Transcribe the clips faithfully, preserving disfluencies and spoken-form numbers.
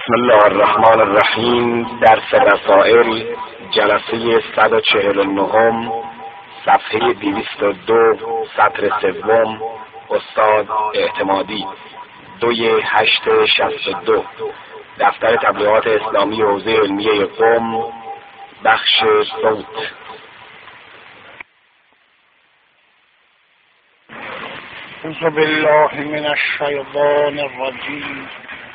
بسم الله الرحمن الرحیم. درس رسائل، جلسه صد و چهل و نه، صفحه دویست و دو، سطر سوم، استاد اعتمادی، دوی هشت شصت و دو، دفتر تبلیغات اسلامی حوزه علمیه قم، بخش صوت. اعوذ بالله من الشیطان الرجیم.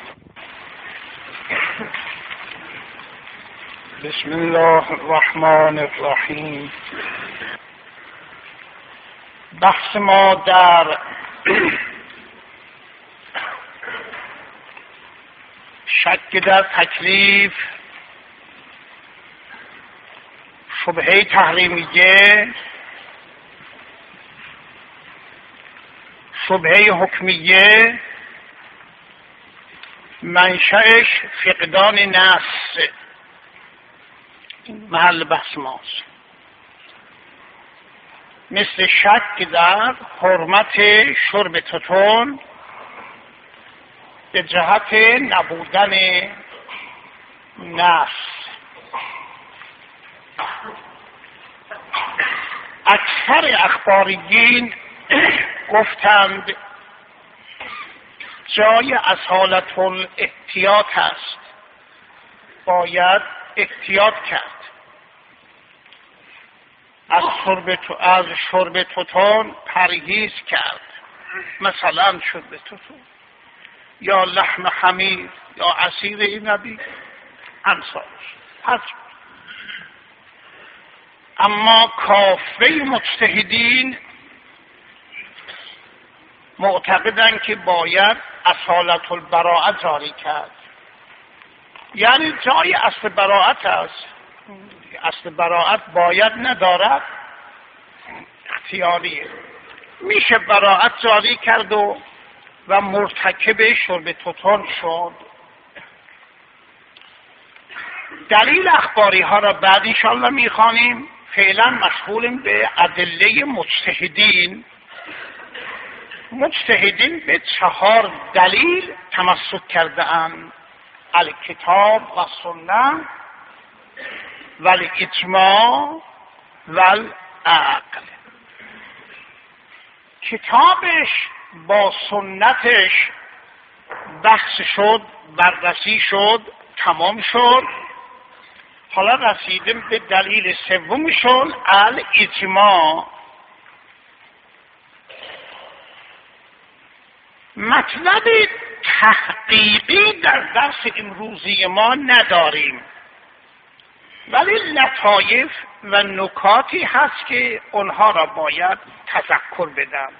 بسم الله الرحمن الرحیم. بحث ما در شک در تکلیف، شبهه تحریمیه، شبهه حکمیه، منشأش فقدان نص، این محل بحث ماست. مثل شک در حرمت شرب توتون به جهت نبودن نص. اکثر اخباریین گفتند جای اصالت الاحتیاط است، باید احتیاط کرد. از شرب تو از شرب توتون پرهیز کرد، مثلا شرب توتون یا لحم حمیر یا عصیر نبی امثالش. پس اما کافه مجتهدین معتقدن که باید اصالت البراءت جاری کرد، یعنی جای اصل براءت است. اصل براءت باید ندارد، اختیاریه. میشه براءت جاری کرد و و مرتکب شرب توتون شد. دلیل اخباری ها را بعد انشاءالله میخوانیم. فعلا مشغولیم به ادله مجتهدین. مجتهدین به چهار دلیل تمسک کرده اند: الکتاب و سنت و الاجماع و العقل. کتابش با سنتش بحث شد، بررسی شد، تمام شد. حالا رسیدیم به دلیل سومشون، الاجماع. مطلب تحقیقی در درس امروزی ما نداریم، ولی لطایف و نکاتی هست که اونها را باید تذکر بدم.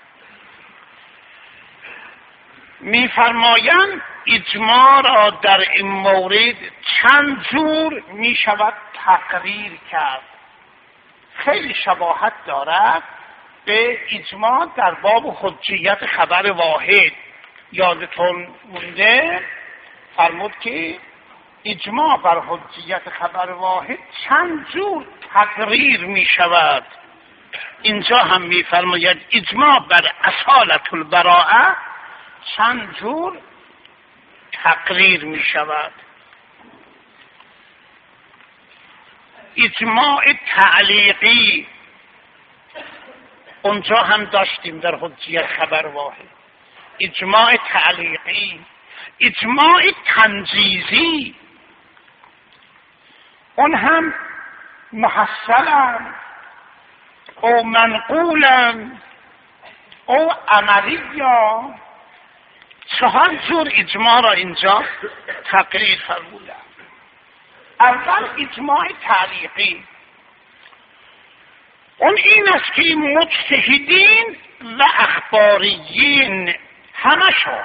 می‌فرمایند اجماع را در این مورد چند جور می شود تقریر کرد. خیلی شباهت دارد به اجماع در باب حجیت خبر واحد. یادتون مونده فرمود که اجماع بر حجیت خبر واحد چند جور تقریر می شود. اینجا هم می فرماید اجماع بر اصالت البراءه چند جور تقریر می شود. اجماع تعلیقی اونجا هم داشتیم در حجیت خبر واحد. اجماع تعلیقی، اجماع تنجیزی، اون هم محصلن او منقولن او عملیه. چهار جور اجماع را اینجا تقریر فرمودن. اول اجماع تعلیقی، اون این است که مجتهدین و اخباریین همشون،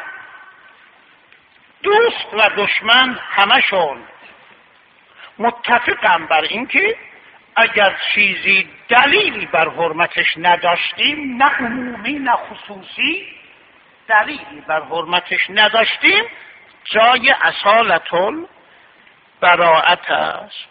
دوست و دشمن همشون متفقن بر این که اگر چیزی دلیلی بر حرمتش نداشتیم، نه عمومی نه خصوصی، دلیلی بر حرمتش نداشتیم، جای اصالت البراءت است.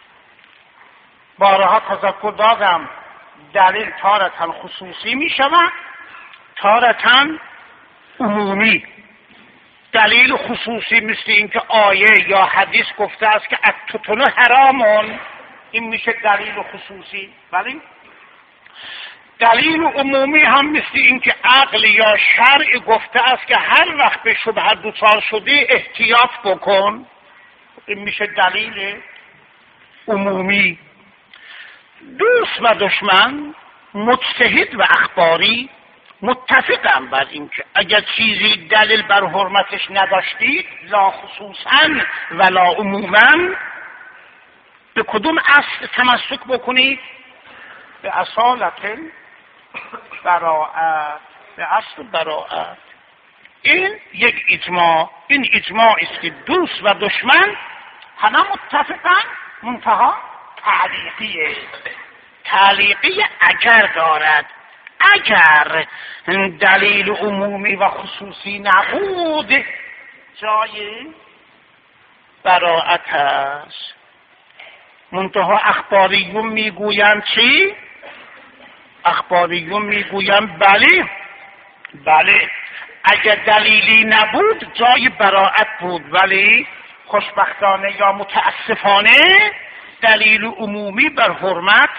بارها تذکر دادم دلیل تارتاً خصوصی می شود، تارتاً عمومی. دلیل خصوصی مثل اینکه آیه یا حدیث گفته است که التتن حرامون، این میشه دلیل خصوصی. ولی دلیل عمومی هم مثل اینکه عقل یا شرع گفته است که هر وقت به شبهه دچار شدی احتیاط بکن، این میشه دلیل عمومی. دوست و دشمن، مجتهد و اخباری متفقم بر اینکه اگر چیزی دلیل بر حرمتش نداشتید، لا خصوصا ولا عموما، به کدوم اصل تمسک بکنید؟ به اصالت براءت، به اصل براءت. این یک اجماع، این اجماع است که دوست و دشمن همه متفقن، منتها تعلیقیه. تعلیقی اگر دارد، اگر دلیل عمومی و خصوصی نبود جای براءت است. منتها اخباریون میگویند چی؟ اخباریون میگویند بله بله اگر دلیلی نبود جای براءت بود، ولی خوشبختانه یا متاسفانه دلیل عمومی بر حرمت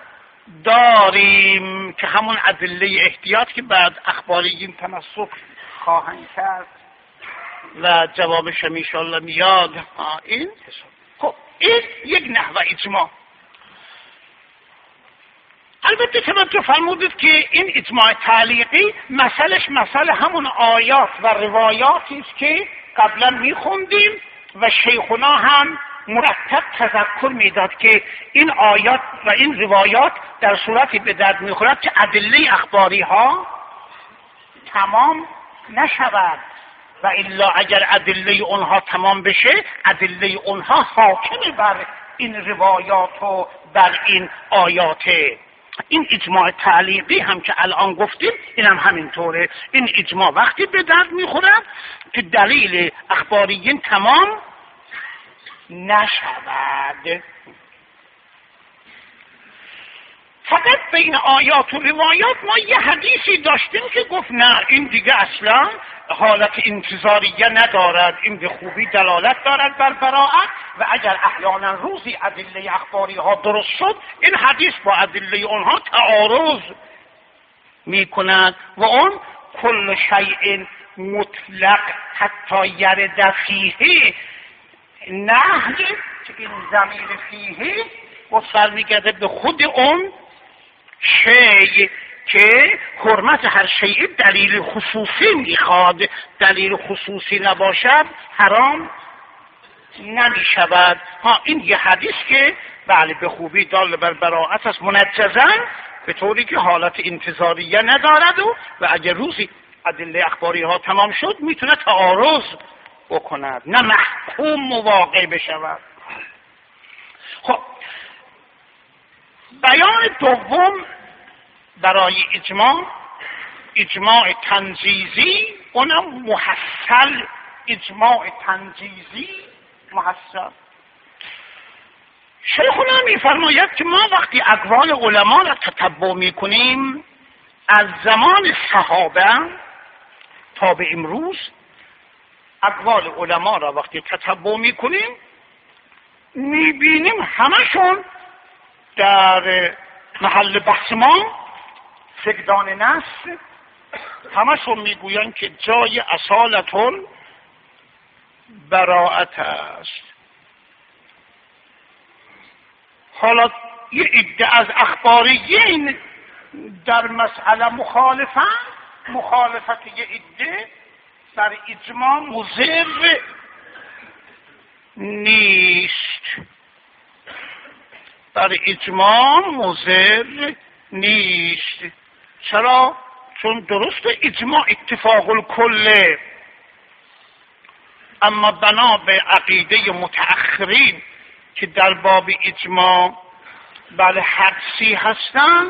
داریم که همون ادله احتیاط که بعد اخباریین تمسک خواهند کرد و جوابش هم انشاءالله میاد. این خب این یک نحوه اجماع. البته توجه فرمودید که این اجماع تعلیقی مسئلهش مسئله همون آیات و روایاتی است که قبلا میخوندیم و شیخنا هم مرتب تذکر میداد که این آیات و این روایات در صورتی به درد میخورد که ادله اخباری ها تمام نشود و الا اگر ادله اونها تمام بشه ادله اونها حاکم بر این روایات و بر این آیاته. این اجماع تعلیقی هم که الان گفتیم این هم همینطوره. این اجماع وقتی به درد میخورد که دلیل اخباریین تمام نشود. فقط بین آیات و روایات ما یه حدیثی داشتیم که گفت نه این دیگه اصلا حالت انتظاریه ندارد، این به خوبی دلالت دارد بر براءت و اگر احیانا روزی ادله اخباری ها درست شد این حدیث با ادله اونها تعارض می کند و اون کل شیء مطلق حتی یرد فیه نهی که این ضمیر فیه مصر میگرده به خود اون شیء که حرمت هر شیء دلیل خصوصی میخواد. دلیل خصوصی نباشد حرام نمیشود. ها این یه حدیث که بله به خوبی دال بر براءت است منجزاً به طوری که حالت انتظاریه ندارد و, و اگر روزی ادله اخباری ها تمام شد میتونه تعارض بکند نه محکوم مواقع بشود. خب بیان دوم برای اجماع، اجماع تنجیزی، اونم محصل، اجماع تنجیزی محصل. شیخنا میفرماید که ما وقتی اقوال علما را تتبع میکنیم از زمان صحابه تا به امروز، اقوال علما را وقتی تتبع میکنیم میبینیم همشون در محل بحث ما فقدان نص، همشون میگویند که جای اصالتون براءت است. حالا یه عده از اخباریین در مسئله مخالفن، مخالفت یه عده در اجماع مضر نیست، در اجماع مضر نیست. چرا؟ چون درست اجماع اتفاق الکله، اما بنا به عقیده متأخرین که در باب اجماع بله حدسی هستن،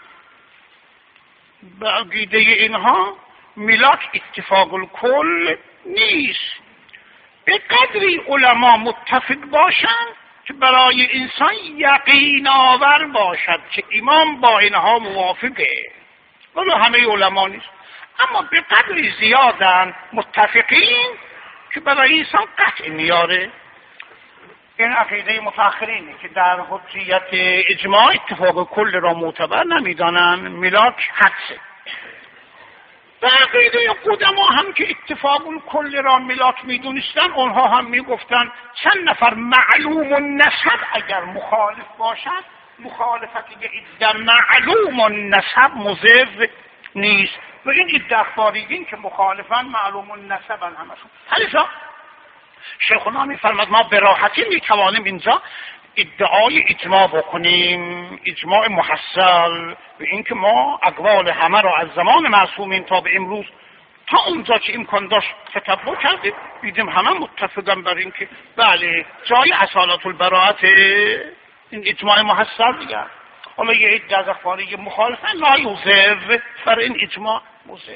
به عقیده اینها ملاک اتفاق الکل نیست. به قدری علما متفق باشند که برای انسان یقین آور باشد که امام با اینها موافقه، ولی همه علما نیست، اما به قدری زیادن متفقین که برای انسان قطع میاره. این عقیده متأخرینه که در حجیت اجماع اتفاق کل را معتبر نمیدانن، ملاک حدسه. و عقیده قدما هم که اتفاق کل را ملاک میدونستن، اونها هم میگفتن چند نفر معلوم النسب اگر مخالف باشد، مخالفتی به عده معلوم النسب مضر نیست. و این عده اخباریین که مخالفن معلوم النسبن همشون. حالا شیخنا میفرماد ما به راحتی میتوانیم اینجا ادعای اجماع بکنیم، اجماع محصل، به اینکه ما اقوال همه را از زمان معصومین تا به امروز تا اونجا که امکان داشت تتبع کردیم، دیدیم همه متفقن بر اینکه بله جای اصالت البراءت این اجماع محصل دیگر. حالا یه عده از اخباری مخالفن لا یوزر بر این اجماع موزر.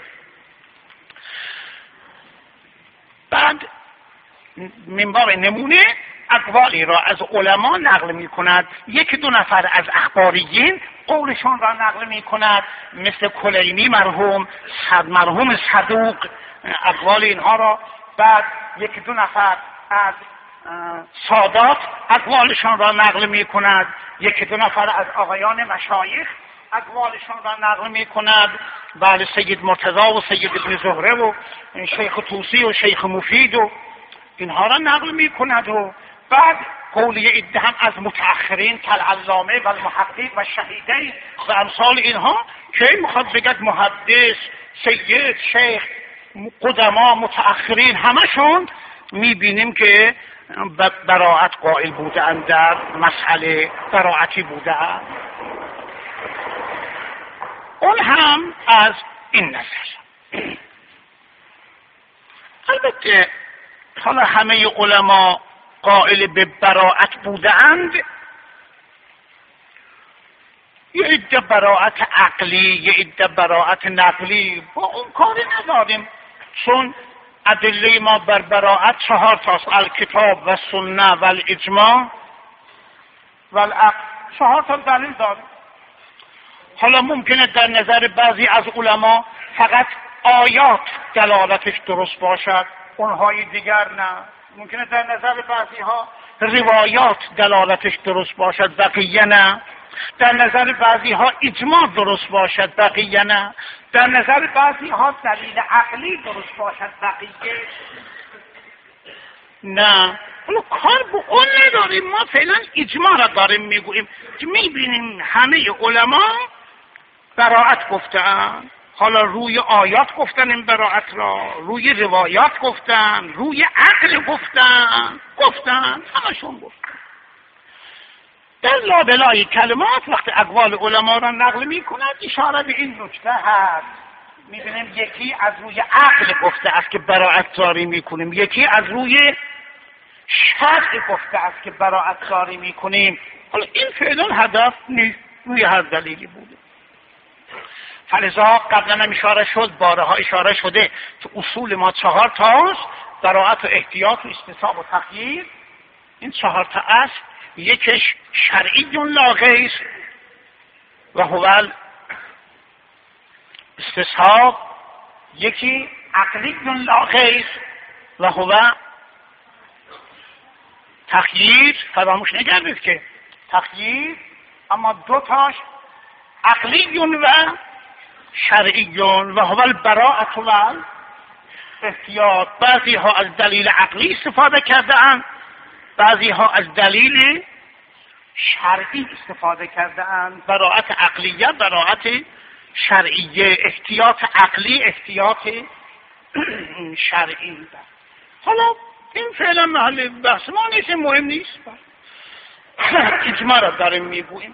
بعد منبع نمونه اقوالی را از علما نقل می کند. یکی دو نفر از اخباریین قولشان را نقل می کند، مثل کلینی مرحوم، صد مرحوم صدوق اقوال اینها را. بعد یکی دو نفر از سادات اقوالشان را نقل می کند. یکی دو نفر از آقایان مشایخ اقوالشان را نقل می کند. بله سید مرتضی و سید ابن زهره و شیخ طوسی و شیخ مفید و اینها را نقل می کند. و بعد قولی عده هم از متأخرین کالعلامه و المحقق و شهیدین و امثال اینها که میخواد بگد محدث، سید، شیخ، قدما، متأخرین همشون میبینیم که براعت قائل بوده اند، در مسئله براعتی بوده اند. اون هم از این نظر. البته حالا همه علما قائل به براعت بوده اند، یه عده براعت عقلی، یه عده براعت نقلی، با اون کاری نداریم، چون ادله ما بر براعت چهار تاست: الکتاب و سنه و الاجماع و العقل. چهار تا دلیل داریم. حالا ممکنه در نظر بعضی از علما فقط آیات دلالتش درست باشد، اونهای دیگر نه. ممکنه در نظر بعضی ها روایات دلالتش درست باشد، بقیه نه. در نظر بعضی ها اجماع درست باشد، بقیه نه. در نظر بعضی ها دلیل عقلی درست باشد، بقیه نه. حالا کار به اون نداریم، ما فعلا اجماع را داریم میگوییم که میبینیم همه علما براعت گفتن. حالا روی آیات گفتن این براعت را، روی روایات گفتن، روی عقل گفتن گفتن همشون گفتن. در لابلای کلمات وقتی اقوال علما را نقل می کند اشاره به این نکته هست. میبینیم یکی از روی عقل گفته است که براعت جاری میکنیم، یکی از روی شرع گفته است که براعت جاری میکنیم. حالا این فعلا هدف نیست، روی هر دلیلی بوده. فلذا قبلا هم اشاره شد، بارها اشاره شده که اصول ما چهار تاست: براعت و احتیاط و استصحاب و تغییر. این چهار تا اصل یکیش شرعی لا غیر و هو استصحاب، یکی عقلی لا غیر و هو تغییر. فراموش نگردید که تغییر، اما دو تاش عقلی و شرعی و هو البراءة و احتیاط. بعضی ها از دلیل عقلی استفاده کرده اند، بعضی ها از دلیل شرعی استفاده کرده اند. براءت عقلیه، براءت شرعیه، احتیاط عقلی، احتیاط شرعی. حالا این فعلا محل بحث ما نیست، مهم نیست، اجماع را داریم میگوییم.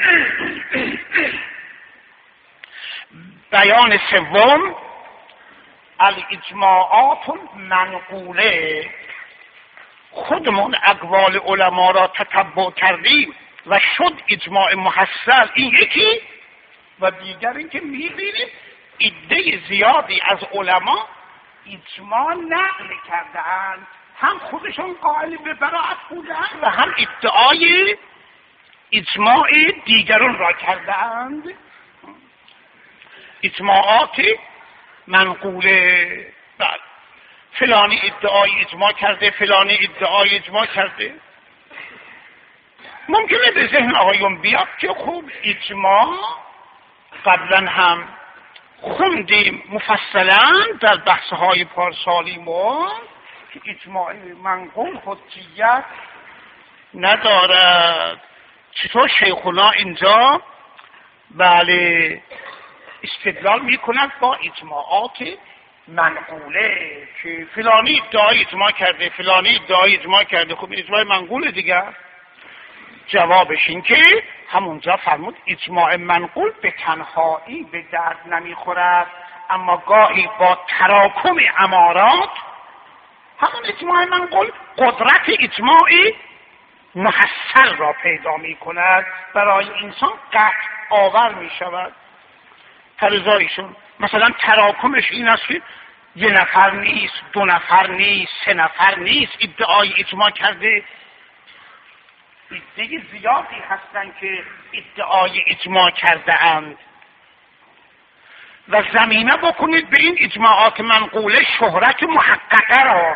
بیان سوم الاجماعات منقوله. خودمون اقوال علما را تتبع کردیم و شد اجماع محصل این یکی، و دیگر این که میبینیم عده زیادی از علما اجماع نقل کرده‌اند، هم خودشون قائل به براعت بودند و هم ادعای اجماع دیگران را کرده‌اند. اجماعات منقوله. بله. فلانی ادعای اجماع کرده، فلانی ادعای اجماع کرده. ممکنه به ذهن آقایون بیاد که خوب اجماع قبلا هم خوندیم مفصلا در بحث‌های پارسالی ما که اجماع منقول حجیت ندارد. چطور شیخونا اینجا بله استدلال میکند با اجماعات منقوله که فلانی ادعای اجماع کرده، فلانی ادعای اجماع کرده. خب اجماع منقوله دیگر. جوابش این که همونجا فرمود اجماع منقول به تنهایی به درد نمیخورد، اما گاهی با تراکم امارات همون اجماع منقول قدرت اجماعی محصل را پیدا می کند، برای انسان قطع آور می شود. فرضایشون مثلا تراکمش این است که یه نفر نیست، دو نفر نیست، سه نفر نیست ادعای اجماع کرده. عده زیادی هستند که ادعای اجماع کرده اند و زمینه بکنید به این اجماعات منقوله شهرت محققه را،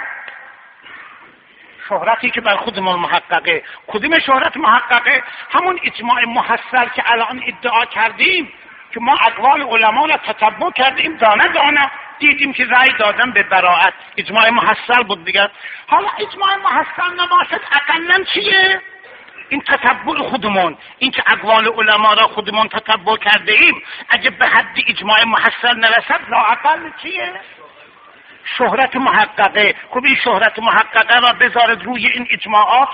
شهرتی که بر خودمون محققه. کدوم شهرت محققه؟ همون اجماع محصل که الان ادعا کردیم که ما اقوال علما را تتبع کردیم دانه دانه، دیدیم که رأی دادن به براءت، اجماع محصل بود دیگر. حالا اجماع محصل نباشد اقلاً چیه؟ این تتبع خودمون، این که اقوال علما را خودمون تتبع کرده ایم، اگه به حد اجماع محصل نرسد لااقل چیه؟ شهرت محققه. خب این شهرت محققه را بذارد روی این اجماعات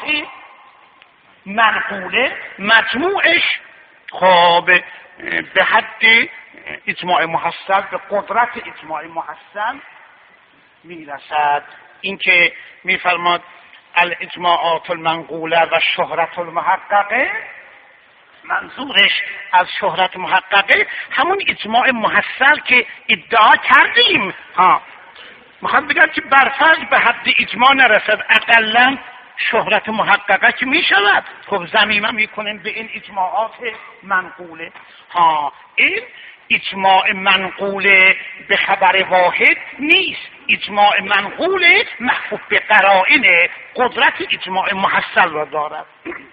منقوله، مجموعش خب به حد اجماع محصل، به قدرت اجماع محصل میرسد. این که میفرماد الاجماعات المنقوله و شهرت المحققه، منظورش از شهرت محققه همون اجماع محصل که ادعا کردیم. ها میخواد بگم که برفرض به حد اجماع نرسد اقلاً شهرت محققه که میشود. خب ضمیمه میکنیم به این اجماعات منقوله. ها این اجماع منقوله به خبر واحد نیست، اجماع منقوله محفوظ به قرائن قدرت اجماع محصل را دارد.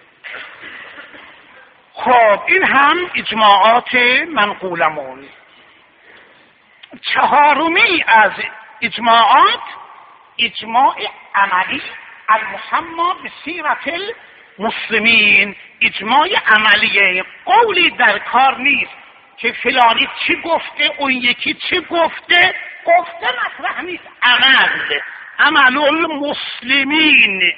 خب این هم اجماعات منقولمون. چهارمی از اجماعات اجماع عملی المسمى به سیرت المسلمین، اجماع عملیه، قولی در کار نیست که فلانی چی گفته اون یکی چی گفته، گفته مطرح نیست، عمل عمل المسلمین.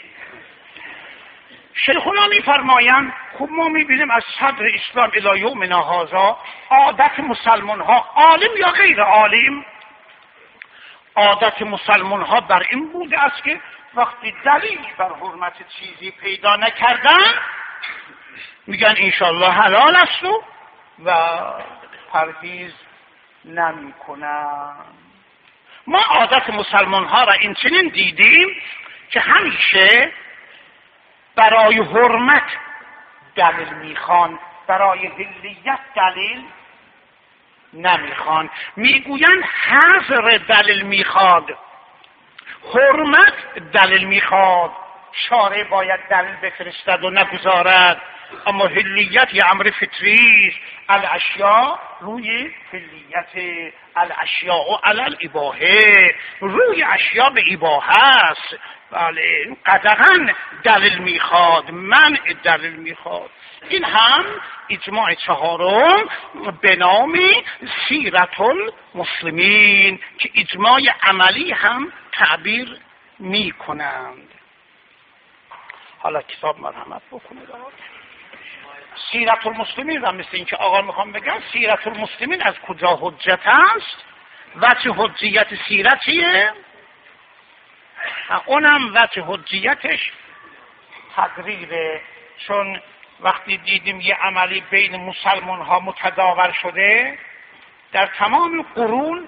شیخونا میفرمایند خب ما میبینیم از صدر اسلام الی یومنا هذا عادت مسلمان ها، عالم یا غیر عالم، عادت مسلمان ها بر این بوده است که وقتی دلیلی بر حرمت چیزی پیدا نکردن میگن انشالله حلال است و و پرهیز نمی کنن. ما عادت مسلمان ها را این چنین دیدیم که همیشه برای حرمت دلیل میخوان، برای حلیت دلیل نمیخوان. میگوین حظر دلیل میخواد، حرمت دلیل میخواد، شارع باید دلیل بفرستد و نگذارد. اما حلیت یه امر فطری است، الاشیاء روی حلیت، الاشیاء و علی الاباحه، روی اشیاء به اباحه است. بله قطعاً دلیل میخواد، منع دلیل میخواد. این هم اجماع چهارم به نام سیرت المسلمین که اجماع عملی هم تعبیر میکنند. حالا کتاب مرحمت بکنید. سیرت المسلمین را مثل این که آقا میخوام بگم سیرت المسلمین از کجا حجت است؟ وجه حجیت سیرت چیه؟ اونم وجه حجیتش تقریره. چون وقتی دیدیم یه عملی بین مسلمان ها متداول شده، در تمام قرون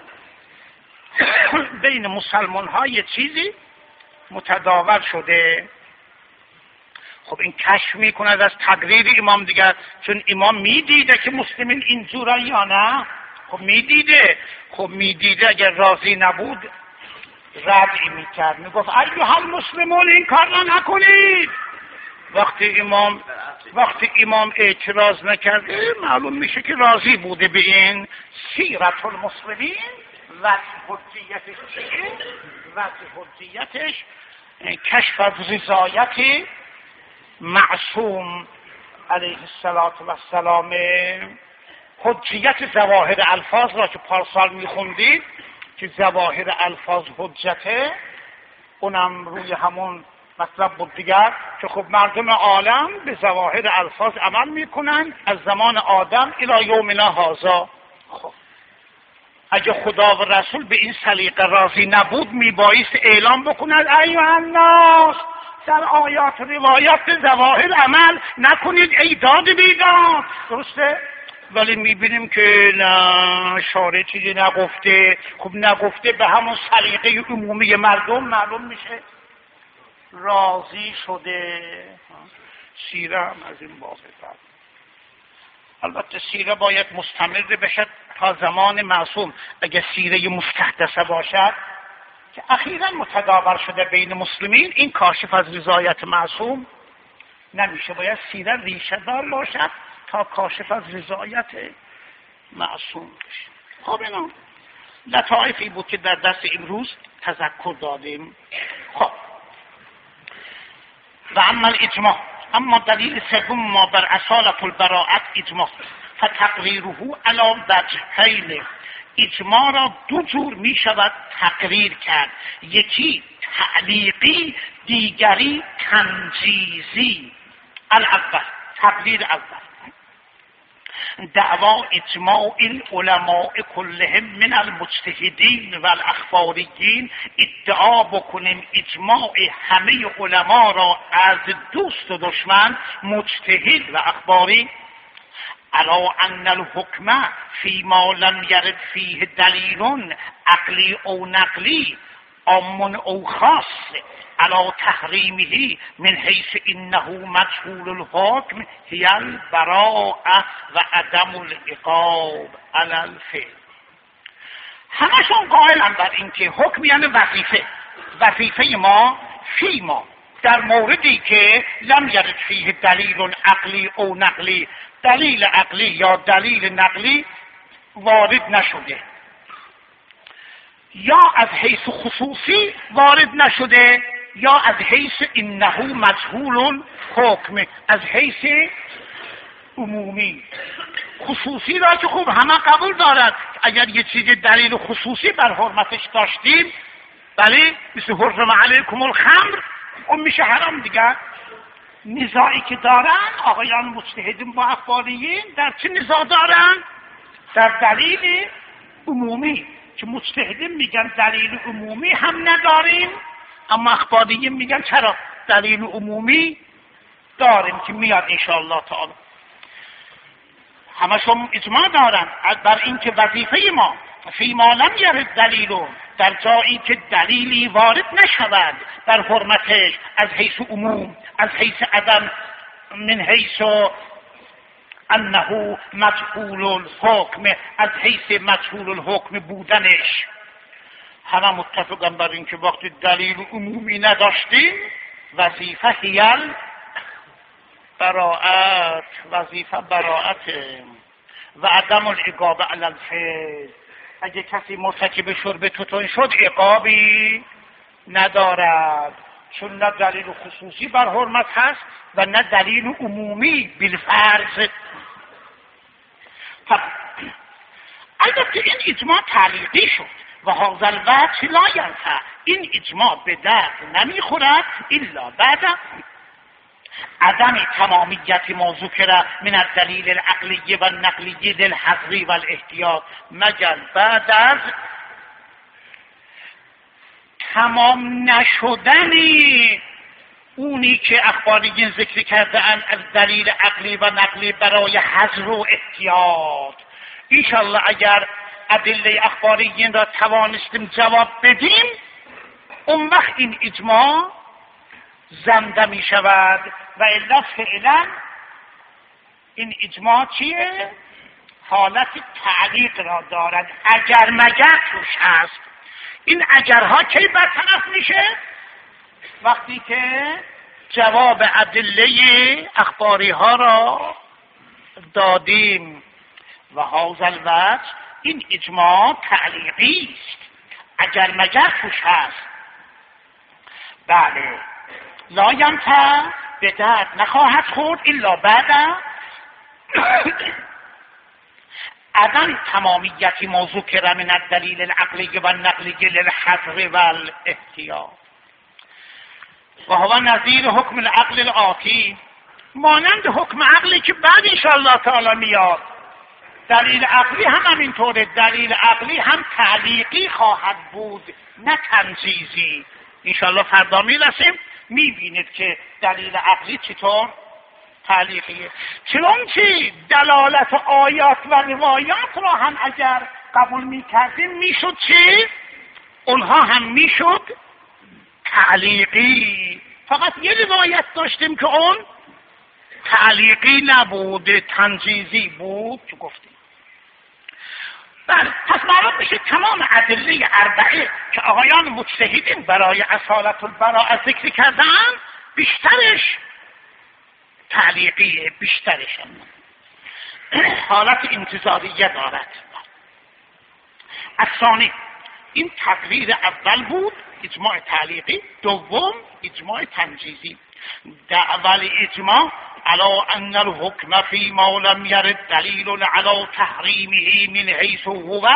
بین مسلمان ها یه چیزی متداول شده، خب این کشف میکند از تقریر امام دیگر. چون امام میدیده که مسلمین اینجورن یا نه، خب میدیده، خب میدیده اگر راضی نبود ردعی میکرد، میگفت ایها المسلمون این کار را نکنید. وقتی امام وقتی امام اعتراض نکرد معلوم میشه که راضی بوده به این. سیرت المسلمین و حجیتش چیه؟ و حجیتش کشف از رضایت معصوم علیه السلام. حجیت ظواهر الفاظ را که پارسال میخوندید که ظواهر الفاظ حجته، اونم روی همون مطلب بود دیگر که خب مردم عالم به ظواهر الفاظ عمل میکنن از زمان آدم الی یومنا هذا. خب اگه خدا و رسول به این سلیقه راضی نبود میبایست اعلام بکنند ایها الناس در آیات روایات به ظواهر عمل نکنید ای داد بیداد. درسته؟ ولی میبینیم که نه، شارع چیزی نگفته. خب نگفته به همون سلیقه عمومی مردم معلوم میشه راضی شده. سیره هم از این باب بعد. البته سیره باید مستمر بشد تا زمان معصوم. اگر سیره مستحدثه باشد که اخیراً متداول شده بین مسلمین، این کاشف از رضایت معصوم نمیشه. باید سیره ریشه دار باشد تا کاشف از رضایت معصوم بشه. خب اینا لطایفی بود که در دست امروز تذکر دادیم. خب و اما الاجماع، اما دلیل سوم ما بر اصالت البراءت اجماع فتقریره علی وجهین. اجماع را دو جور می شود تقریر کرد، یکی تعلیقی دیگری تنجیزی. الاول تقریر اول دعوا اجماع العلماء كلهم من المجتهدین و الاخباریین. ادعا بکنیم اجماع همه علما را از دوست و دشمن، مجتهد و اخباری، علی ان الحکم فيما لم يرد فيه دلیل عقلی او نقلی عام او خاص علی تحریمه من حیث انه مجهول الحکم هی البراءة و عدم العقاب علی الفعل. همشون قائلن بر این که حکم یعنی وظیفه. وظیفه ما فی ما در موردی که لم یرد فیه دلیل عقلی او نقلی، دلیل عقلی یا دلیل نقلی وارد نشده، یا از حیث خصوصی وارد نشده، یا از حیث انه مجهول حکم، از حیث عمومی. خصوصی را که خوب همه قبول دارد، اگر یه چیز دلیل خصوصی بر حرمتش داشتیم، بله مثل حرم علیکم الخمر، اون میشه حرام دیگر. نزاعی که دارن آقایان مجتهدین با اخباریین در چه نزاع دارن؟ در دلیل عمومی که مجتهدین میگن دلیل عمومی هم نداریم، اما اخباریین میگن چرا دلیل عمومی داریم که میاد انشاءالله تعالی. همشون اجماع دارن بر این که وظیفه ما فی ما لم یرد دلیل، در جایی که دلیلی وارد نشود در حرمتش از حیث عموم، از حیث عدم، من حیث انه مجهول الحکم، از حیث مجهول الحکم بودنش. همه متفقن بر این که وقتی دلیل عمومی نداشتیم وظیفه هیل براءت، وظیفه براءت و عدم العقاب علی الفعل. اگه کسی مرتکب شرب توتون شد عقابی ندارد، چون نه دلیل خصوصی بر حرمت هست و نه دلیل عمومی بالفرض. البته این اجماع تعلیقی شد و هذا الوجه لا ینفع، این اجماع به درد نمیخورد الا بعد عدم تمامیت ما ذکر من الدلیل العقلی و النقلی للحظر و الاحتیاط، مگر بعد از تمام نشدنی اونی که اخباریین ذکر کرده اند از دلیل عقلی و نقلی برای حظر و احتیاط. انشالله اگر ادله اخباریین را توانستیم جواب بدیم، اون وقت این اجماع زنده می شود و الا فعلا این اجماع چیه؟ حالت تعلیق را دارد، اگر مگر توش هست. این اگرها کی برطرف میشه؟ وقتی که جواب ادله اخباری ها را دادیم. و هذا الوجه این اجماع تعلیقی است، اگر مگر توش هست. بله، لا ینفع، به درد نخواهد خورد الا بعد عدم تمامیت موضوع که من الدلیل العقلی و النقلی للحظر و الاحتیاط. و هو نظیر حکم العقل الآتی، مانند حکم عقلی که بعد انشاءالله تعالی میاد. دلیل عقلی هم همینطوره، دلیل عقلی هم تعلیقی خواهد بود نه تنزیزی. انشاءالله فردا میرسیم میبینید که دلیل عقلی چطور تعلیقیه. چون که دلالت آیات و روایات را هم اگر قبول میکردیم میشد چی؟ اونها هم میشد تعلیقی. فقط یه روایت داشتیم که اون تعلیقی نبود، تنزیزی بود که گفتیم. بله، پس معلوم میشه تمام ادله اربعه که آقایان مجتهدین برای اصالت البراءه ذکر کردن بیشترش تعلیقیه، بیشترش هم حالت انتظاریه دارد. الثانی، این تقریر اول بود، اجماع تعلیقی. دوم اجماع تنجیزی. دعوی اجماع على ان الحكم فيما لم يرد دليل على تحريمه من حيث هو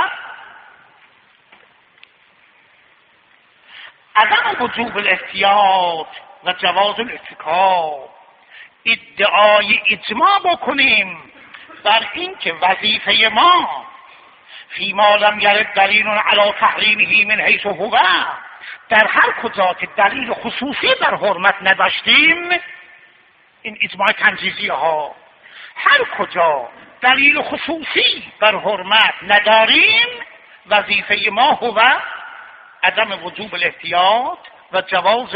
عدم وجوب الاحتیاط و جواز الاتکاب. ادعای اجماع بکنیم بر این که وظیفه ما فيما لم يرد دلیل على تحریمه من حیث هو، در هر کجا که دلیل خصوصی بر حرمت نداشتیم، این اجماع تنجیزی ها، هر کجا دلیل خصوصی بر حرمت نداریم وظیفه ما هو عدم وجوب الاحتیاط و جواز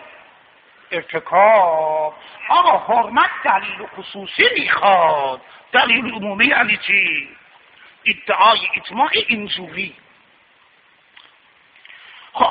ارتکاب. آقا حرمت دلیل خصوصی میخواد، دلیل عمومی یعنی چی؟ ادعای اجماع اینجوری. خب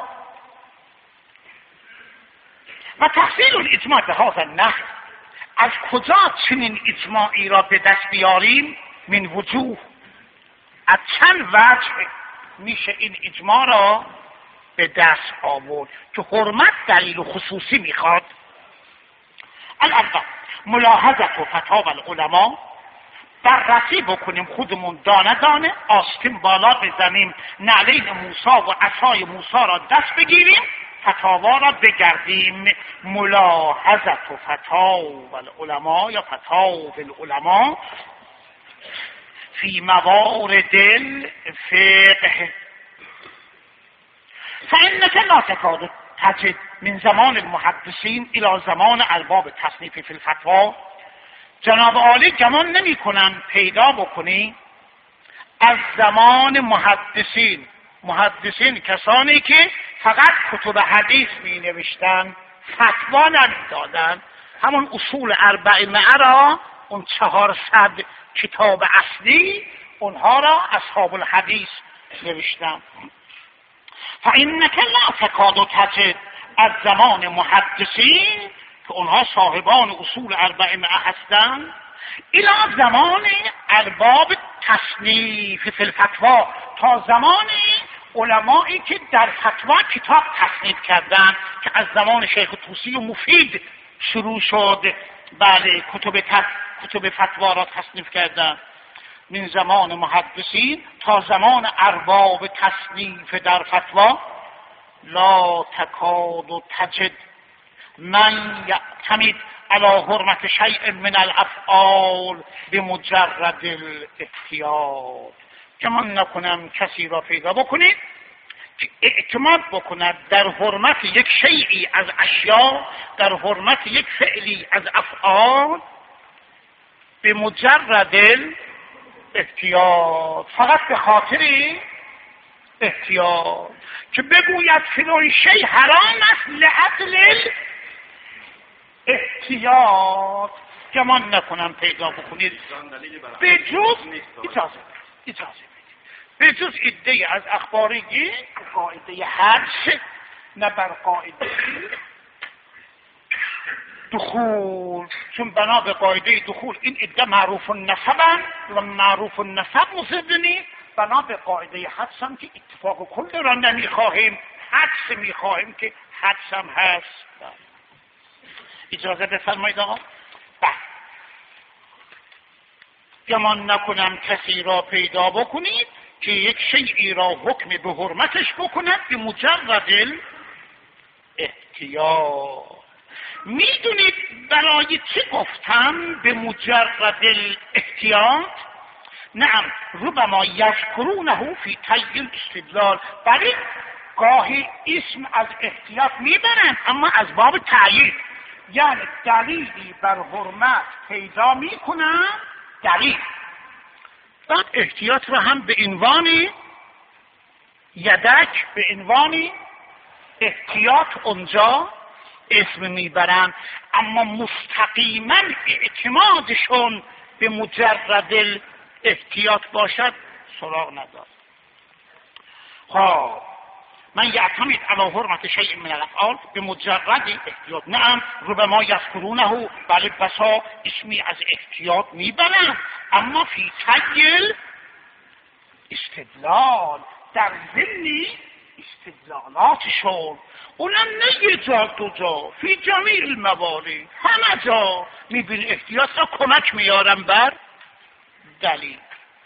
و تحصیل الاجماع به هذا النحو، از کجا چنین اجماعی را به دست بیاریم؟ من وجوه، از چند وجه میشه این اجماع را به دست آورد که حرمت دلیل خصوصی میخواد. الاول ملاحظت و فتاوی العلماء، بررسی بکنیم خودمون دانه دانه، آستین بالا بزنیم، نعلین موسی و عصای موسی را دست بگیریم، فتاوا را بگردیم. ملاحظت و فتاوی العلماء یا فتاوی العلماء فی موارد الفقه، فانک لا تکاد تجد من زمان المحدثین الى زمان ارباب تصنیف فی الفتوا. جناب عالی گمان نمی کنن پیدا بکنی از زمان محدثین، محدثین کسانی که فقط کتب حدیث می نوشتن، فتوا نمی دادن، همون اصول اربعه را، اون چهارصد کتاب اصلی، اونها را اصحاب الحدیث نوشتن. فانک لا تکاد تجد از زمان محدثین که اونها صاحبان اصول اربعه هستند، الی زمان ارباب تصنیف فی الفتوا، تا زمان علمایی که در فتوا کتاب تصنیف کردند که از زمان شیخ طوسی و مفید شروع شد. بله، کتب تف... کتب فتوا را تصنیف کردند. من زمان محدثین تا زمان ارباب تصنیف در فتوا، لا تکاد و تجد من یعتمد علی حرمت شیء من الافعال بمجرد الاحتیاط. گمان نکنم کسی را پیدا بکنید که اعتماد بکند در حرمت یک شیئی از اشیاء، در حرمت یک فعلی از افعال به مجرد الاحتیاط، فقط به خاطر احتیاط، که بگوید فلان شی حرام است لعدل احتیاط. گمان نکنم پیدا بکنید به جز اجازه اجازه به جز عده از اخبارگی قاعده حدس، نه بر قاعده دخول، چون بنا به قاعده دخول این عده معروف النسبن و معروف النسب مصدنی، بنا به قاعده حدس هم که اتفاق کل را نمیخواهیم، حدس میخواهیم که حدس هم هست. اجازه بفرمایید آقا. گمان نکنم کسی را پیدا بکنید که یک شیئی را حکم به حرمتش بکند به مجرد احتیاط. میدونید برای چه گفتم به مجرد احتیاط؟ نعم، ربما یذکرونه فی طی الاستدلال، بله گاهی اسم از احتیاط میبرند اما از باب تأیید، یعنی دلیلی بر حرمت پیدا میکنن، دلیل بعد احتیاط را هم به عنوان یدک، به عنوان احتیاط اونجا اسم میبرن، اما مستقیما اعتمادشون به مجرد احتیاط باشد سراغ ندارد. خب من یعتمد علی حرمت شیء من الافعال به مجرد احتیاط، نعم ربما یذکرونه، بله بسا اسمی از احتیاط میبرن اما فی طی استدلال، در ضمن استدلالاتشون، اونم نه یه جا دو جا، فی جمیع الموارد، همه جا میبینی احتیاط را کمک میارن بر دلیل.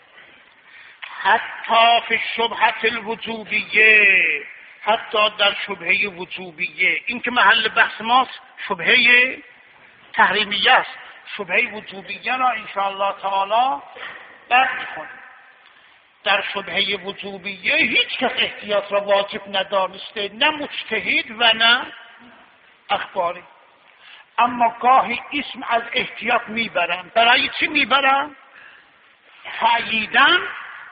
حتی فی شبهت الوجوبیه، حتی در شبهه وجوبیه، این که محل بحث ماست شبهه تحریمیه است، شبهه وجوبیه را انشاءالله تعالی درک کنیم. در شبهه وجوبیه هیچ کس احتیاط را واجب ندانسته، نه مجتهد و نه اخباری، اما گاهی اسم از احتیاط میبرن. برای چی میبرن؟ تأییدن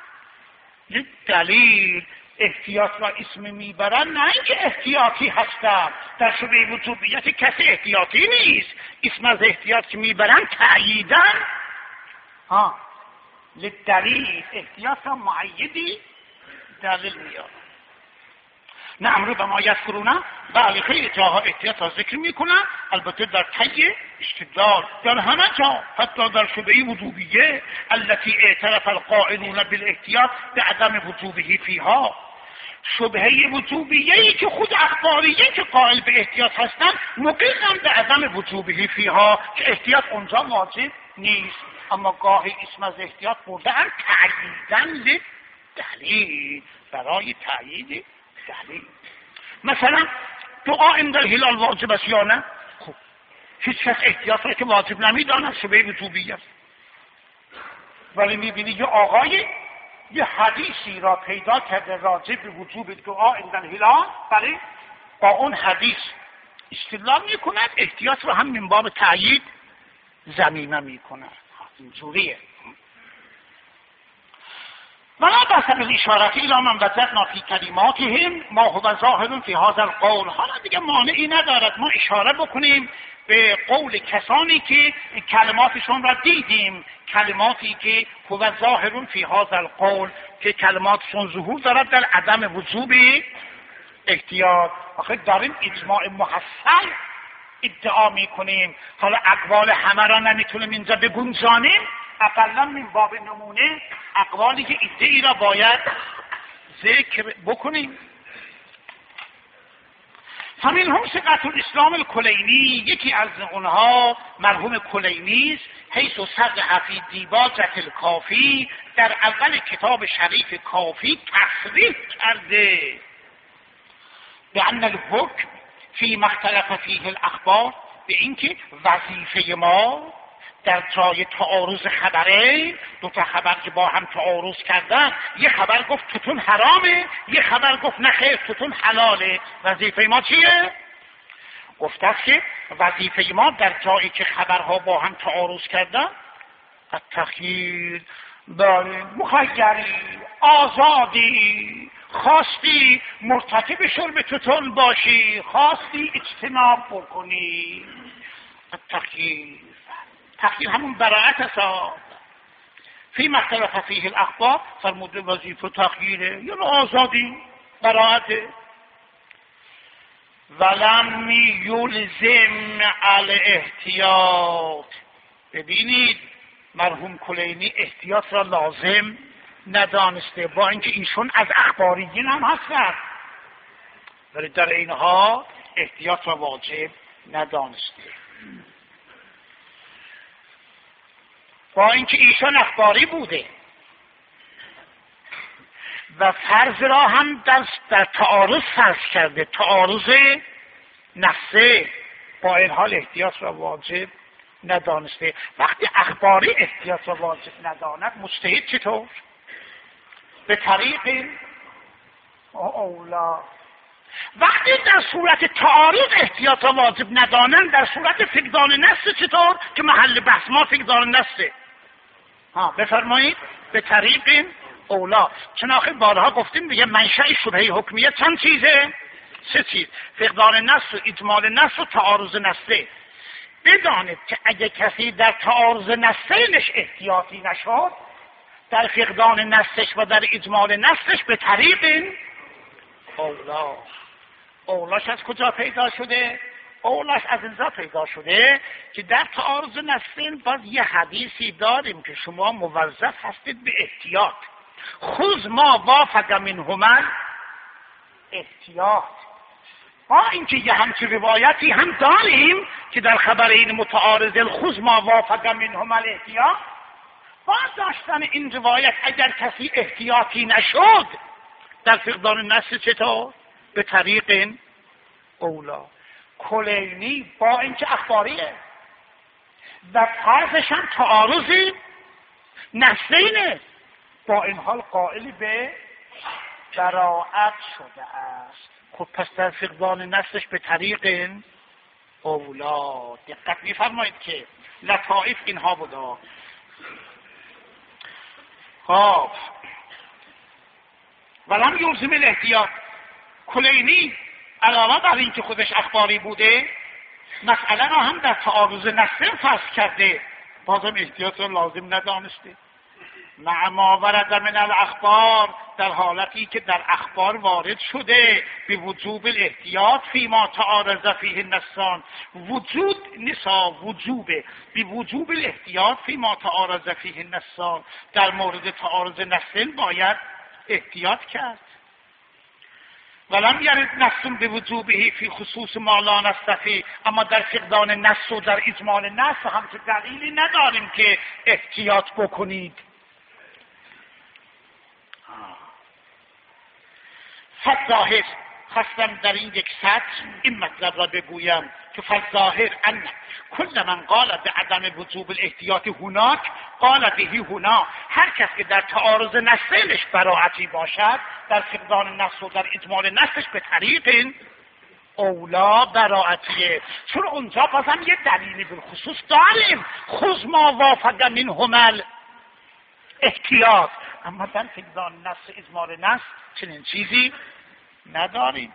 دلیل. احتیاط را اسم میبرن نه اینکه احتیاطی هستن، در شبهه وجوبیت کسی احتیاطی نیست، اسم از احتیاط که میبرن تأییدن ها لدلیل، احتیاط را معیدی دلیل میاد. نعم ربما یذکرونه، بله خیلی جاها احتیاط را ذکر میکنن، البته در طی استدلال، در همه جا، حتی در شبهه وجوبیه التي اعترف القائلون بالاحتیاط بعدم وجوبه فیها، شبهه وجوبیه‌ای که خود اخباریه که قائل به احتیاط هستن مقرن به عدم وجوبه فیها، که احتیاط اونجا واجب نیست، اما گاهی اسم از احتیاط بردن تأییدن دلیل، برای تأیید دلیل. مثلا دعا عند الهلال واجب است یا نه؟ خب هیچ کس احتیاط را که واجب نمیداند، شبهه وجوبیه است، ولی میبینی یه آقای یه حدیثی را پیدا کرده راجع به وجوب دعا عند الهلال، بله با اون حدیث استدلال میکند، احتیاط را هم من باب تأیید ضمیمه میکند. اینجوریه. ولا بحث بالاشارت الى من وجدنا فی کلماتهم ما هو ظاهر فی هذا القول. حالا دیگه مانعی ندارد ما اشاره بکنیم به قول کسانی که کلماتشون را دیدیم، کلماتی که هو ظاهر فی هذا القول، که کلماتشون ظهور دارد در عدم وجوب احتیاط. آخه داریم اجماع محصل ادعا میکنیم، حالا اقوال همه را نمیتونیم اینجا بگنجانیم، اقلا من باب نمونه اقوالی که ادعی را باید ذکر بکنیم. همین هم ثقة الاسلام الکلینی، یکی از اونها مرحوم کلینی است، حیث صرح فی دیباجة الکافی، در اول کتاب شریف کافی تصریح کرده به ان الحکم فی مختلف فیه الاخبار، به اینکه وظیفه ما در جای تعارض خبرین، دو تا خبر که با هم تعارض کردن، یه خبر گفت توتون حرامه، یه خبر گفت نه خیر توتون حلاله، وظیفه ما چیه؟ گفته است که وظیفه ما در جایی که خبرها با هم تعارض کردن التخییر، بله مخیری، آزادی، خواستی مرتکب شرب توتون باشی، خواستی اجتناب بکنی. التخییر، تخییر همون براعت است. فی مختلف فیه الاخبار فرموده وظیفه تخییره یا آزادی براعته. ولم یلزم الاحتیاط. ببینید مرحوم کلینی احتیاط را لازم ندانسته، با اینکه ایشون از اخباریین هم هستند، ولی در اینها احتیاط را واجب ندانسته. با اینکه ایشون اخباری بوده و فرض را هم در, در تعارض فرض کرده، تعارض نفسه، با این حال احتیاط را واجب ندانسته. وقتی اخباری احتیاط را واجب نداند، مجتهد چطور؟ به طریق اولا. وقتی در صورت تعارض احتیاط را واجب ندانند، در صورت فقدان نص چطور؟ که محل بحث ما فقدان نصه. ها بفرمایید. به طریق اولا. چنانکه بارها گفتیم دیگه منشأ شبهه حکمیه چند چیزه؟ سه چیز: فقدان نص و اجمال نص و تعارض نصه. بدانید که اگه کسی در تعارض نصینش احتیاطی نشد، در فقدان نصش و در اجمال نصش به طریق اولا. اولاش از کجا پیدا شده؟ اولاش از اینجا پیدا شده که در تعارض نصین باز یه حدیثی داریم که شما موظف هستید به احتیاط. خذ ما وافق منهما احتیاط. با اینکه یه همچین روایتی هم داریم که در خبر این متعارض خذ ما وافق منهما احتیاط، با داشتن این روایت اگر کسی احتیاطی نشد در فقدان نص چطور؟ به طریق اولا. کلینی با اینکه اخباریه و فرضش هم تعارضی نصینه، با این حال قائل به براعت شده است. خب پس در فقدان نصش به طریق اولا. دقت می‌فرمایید که لطائف اینها بودا. خب ولم یلزم الاحتیاط. کلینی علاوه بر این که خودش اخباری بوده، مسئله را هم در تعارض نصین فرض کرده، بازم احتیاط را لازم ندانسته. مع ما ورد من الاخبار، در حالتی که در اخبار وارد شده، به وجوب الاحتیاط فیما تعارض فیه النصان. وجود نسا وجوبه، به وجوب الاحتیاط فیما تعارض فیه النصان. در مورد تعارض نصین باید احتیاط کرد. ولم یرد نص به وجوبه فی خصوص ما لا نص فیه. اما در فقدان نص و در اجمال نص هم که دلیلی نداریم که احتیاط بکنید. فالظاهر، خواستم در این یک سطر این مطلب را بگویم که فالظاهر ان کل من قال به عدم وجوب الاحتیاط هناک قال بهی هنا. هر کس که در تعارض نصینش براعتی باشد، در فقدان نص و در اجمال نصش به طریق اولا براعتیه. چون اونجا بازم یه دلیلی بالخصوص داریم، خذ ما وافق منهما احتیاط. اما در فقدان نص اجمال نص چنین چیزی نداریم.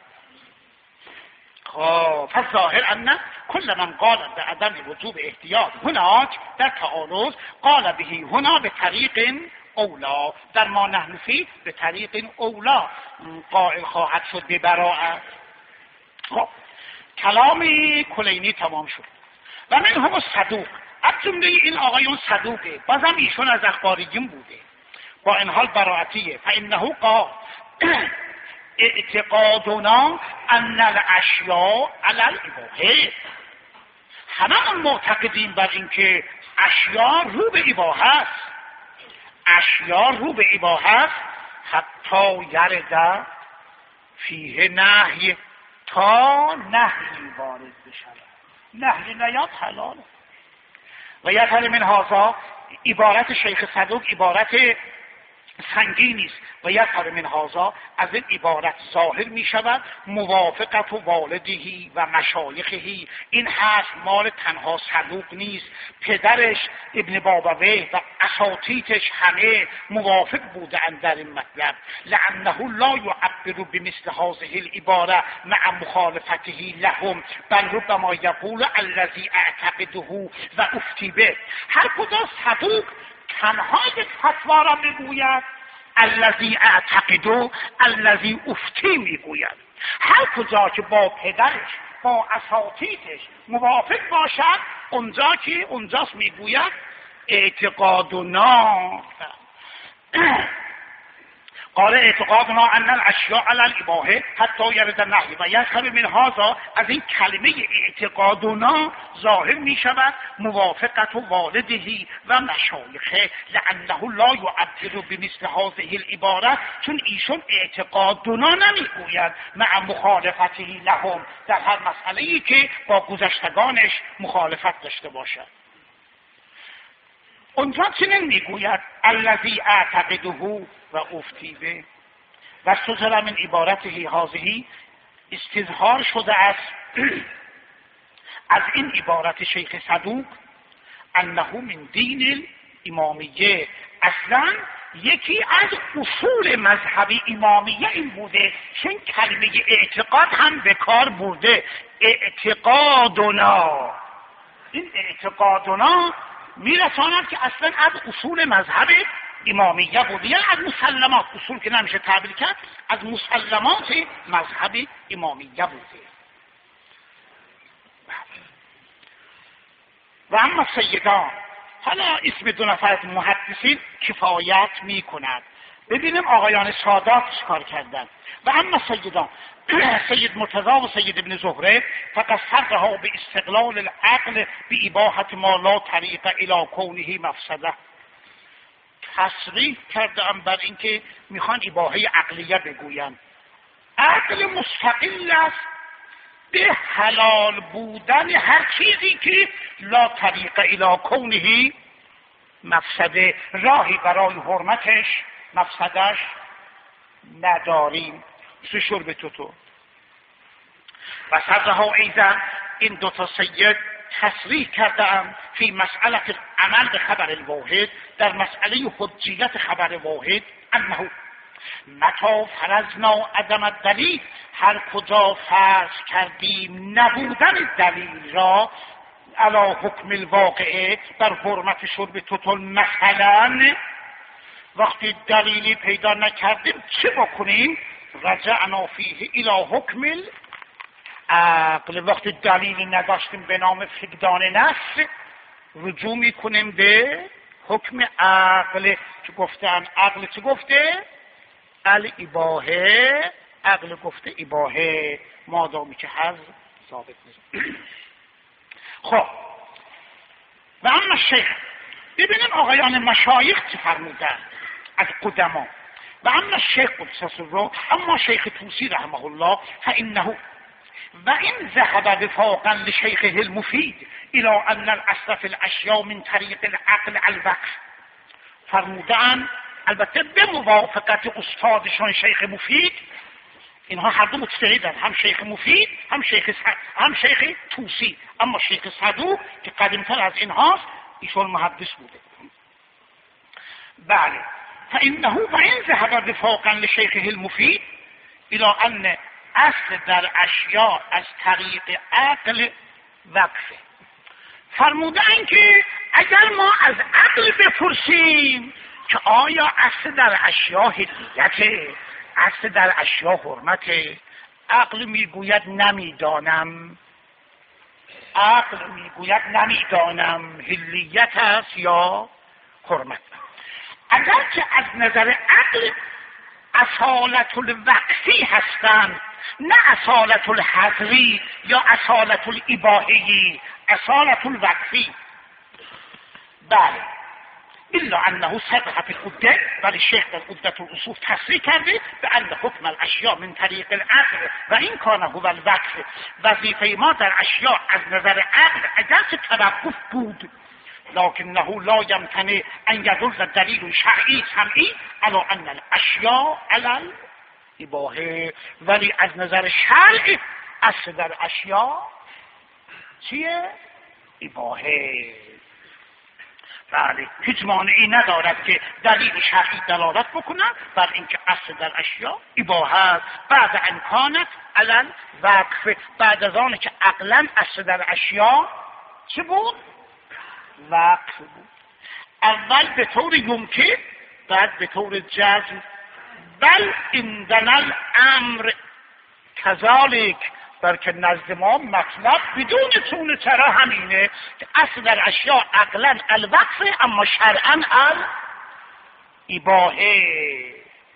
خب فالظاهر ان کل من قال به عدم وجوب احتیاط هناک در تعارض قال بهی هنا به طریق اولا. در ما نحن فی به طریق اولا قائل خواهد شد به براعت. خب کلامی کلینی تمام شد. و من هم صدوق، از جمله این آقایون صدوقه، بازم ایشون از اخباریین بوده، با این حال براعتیه. فانه قال اعتقادنا ان الاشیاء علی الاباحه. همه معتقدیم بر این که اشیاء رو به اباحه است، اشیاء رو به اباحه است، حتی یرد فیه نهی، تا نهی وارد بشود. نهی نیاد حلاله. و یفعل من هذا، عبارت شیخ صدوق عبارت سنگینی است. و یفعل من هذا، از این عبارت ظاهر می شود موافقت و والدهی و مشایخهی. این حرف مال تنها صدوق نیست، پدرش ابن بابویه و اساتیدش همه موافق بودند در این مطلب. لانه لا یعبر بمثل هذه العباره مع مخالفته لهم، بل ربما یقول الذی اعتقده و افتی به. هر کجا صدوق تنها یک فتوا را بگوید الذی اعتقد الذی افتی میگوید. هر کجا که با پدرش با اساتیدش موافق باشد اونجا که اونجاست میگوید اعتقادنا قال اعتقادنا ان الاشیاء علی الاباحه حتی یرد النهی و یذهب من هذا. از این کلمه اعتقادنا ظاهر می شود موافقت والده و مشایخه لانه لا یعبر بمثل هذه العباره، چون ایشون اعتقادنا نمیگوید مع مخالفته لهم در هر مسئله‌ای که با گذشتگانش مخالفت داشته باشد. اونجا چنین میگوید الذی اعتقده و افتی به و سوزر من عبارته هذه استظهار شده است از این عبارت شیخ صدوق انه من دین الامامیه. اصلا یکی از اصول مذهب امامیه این بوده که این کلمه اعتقاد هم به کار برده. اعتقادنا، این اعتقادنا میرساند که اصلا از اصول مذهب امامیه بوده، یعنی از مسلمات، اصول که نمیشه تعبیر کرد، از مسلمات مذهب امامیه بوده. و اما سیدان، حالا اسم دو نفر از محدثین کفایت میکند. ببینیم آقایان سادات چیکار کردن. و اما سیدان، سید مرتضی و سید ابن زهره فقط صرها به استقلال العقل به اباحت ما لا طریق الی کونه مفسده. تصریح کردم بر اینکه میخوان اباحه عقلیه بگوین. عقل مستقل است به حلال بودن هر چیزی که لا طریق الی کونه مفسده، راهی برای حرمتش مفسدش نداریم. مثل شرب توتو. و صدها ایضا این دوتا سید تصریح کردم فی مسئله عمل به خبر الواحد، در مسئله حجیت خبر واحد، انه متا فرضنا عدم الدلیل، هر کجا فرض کردیم نبودن دلیل را علی حکم الواقعه بر حرمت شرب توتو، مثلا وقتی دلیلی پیدا نکردیم چه بکنیم؟ رجعنا فیه الی حکم العقل، وقتی دلیلی نداشتیم به نام فقدان نفس رجوع میکنیم به حکم عقل که گفتن. عقل چه گفته؟ الاباحه. عقل گفته اباحه مادامی که حظ ثابت نیست. خب و اما شیخ، ببینیم آقایان مشایخ چه فرمودن از قدما. و اما شیخ قدس سره، اما شیخ طوسی رحمه الله فانه و این ذهب وفاقا لشیخه المفید الى ان الاصل في الاشیاء من طریق العقل الوقف. فرمودن البته به موافقت استادشان شیخ مفید، اینها هر دو مجتهدن، هم شیخ مفید هم شیخ هم شیخ طوسی، اما شیخ صدوق که قدیمتر از اینهاست ایشون محدث بوده. بله، فانه و این ذهب وفاقا لشیخه المفید الى ان اصل در اشیاء از طریق عقل وقفه. فرمودن که اگر ما از عقل بپرسیم که آیا اصل در اشیاء حلیته، اصل در اشیاء حرمته، عقل میگوید نمیدانم. عقل میگوید نمیدانم حلیت است یا حرمت. اگر که از نظر عقل اصالت الوقفی هستند، نه اصالت الحضری یا اصالت الاباحی، اصالت الوقفی. بله، الا انه صرح فی العده، ولی شیخ در عدة الاصول تصریح کرده به ان حکم الاشیاء من طریق العقل و این کان هو الوقف. وظیفه ما در اشیاء از نظر عقل اگرچه توقف بود، لکنه لا یمتنع ان یدل دلیل شرعی سمعی علی ان الاشیاء علی الاباحه، ولی از نظر شرع اصل در اشیاء چیه؟ اباحه. بله، هیچ مانعی ندارد که دلیل شرعی دلالت بکنند بر اینکه اصل در اشیاء اباحه است. بعد امکانت علی الوقف، بعد از آن که عقلا اصل در اشیاء چه بود؟ وقف بود. اول به طور یمکن، بعد به طور جزم. بل عندنا الامر کذالک، بلکه نزد ما مطلب بدون چون چرا همینه که اصل در اشیاء عقلا الوقف اما شرعا الاباحه.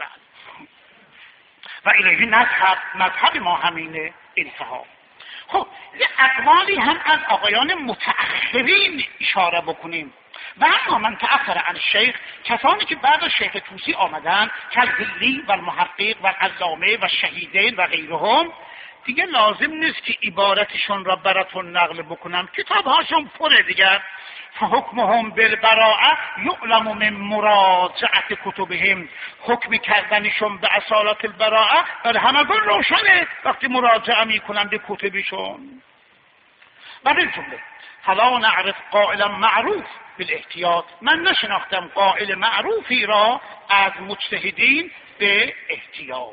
و الیه نذهب، مذهب ما همینه. انتها. خب یه اقوالی هم از آقایان متأخرین اشاره بکنیم. و اما من تأخر عن شیخ، کسانی که بعد از شیخ طوسی آمدن کالحلی و المحقق و العلامه و شهیدین و غیرهم، دیگه لازم نیست که عبارتشون را براتون نقل بکنم، کتاب هاشون پره دیگر. فحکمهم بالبراءه یعلم من مراجعت کتبهم، حکم کردنشون به اصالت البراءه در همگان روشنه وقتی مراجعه میکنن به کتبشون. و بالجمله فلا نعرف قائلا معروف بالاحتیاط، من نشناختم قائل معروفی را از مجتهدین به احتیاط.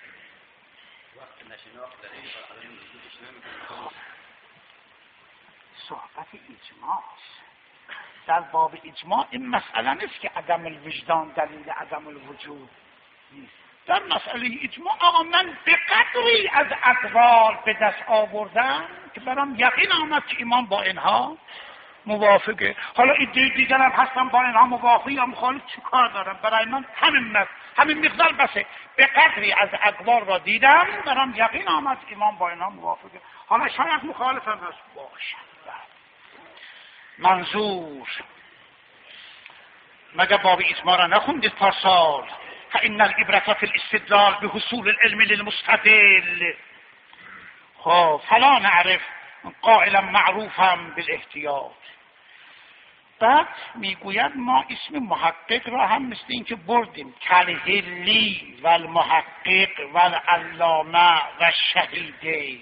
صحبت اجماع در باب اجماع این مسئله نیست که عدم الوجدان دلیل عدم الوجود نیست. در مسئله اجماع آقا من به قدری از اقوال به دست آوردم که برام یقین آمد که ایمان با اینها موافقه. حالا ایده دیگر هم هستم با اینها موافقی یا مخالف، چی کار دارم؟ برای من همین مقدار همین مقدار بسه. به قدری از اقوال را دیدم برام یقین آمد که ایمان با اینها موافقه. حالا شاید مخالف هم هست باشه. منظور مگه باب اجماع را نخوندید پارسال؟ فإن العبرة في الاستدلال بحصول العلم للمستدل. خب فلا نعرف قائلا معروفا بالاحتیاط. بعد میگوید ما اسم محقق را هم مثل این که بردیم، کالحلی و المحقق و العلامه و شهیدین.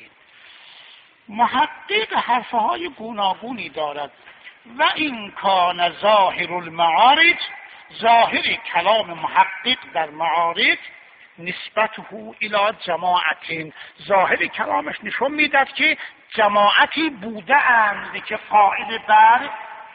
محقق حرفهای گوناگونی دارد. و این کان ظاهر المعارج، ظاهر کلام محقق در معارج نسبته الی جماعت، ظاهر کلامش نشون میداد که جماعتی بوده اند که قائل بر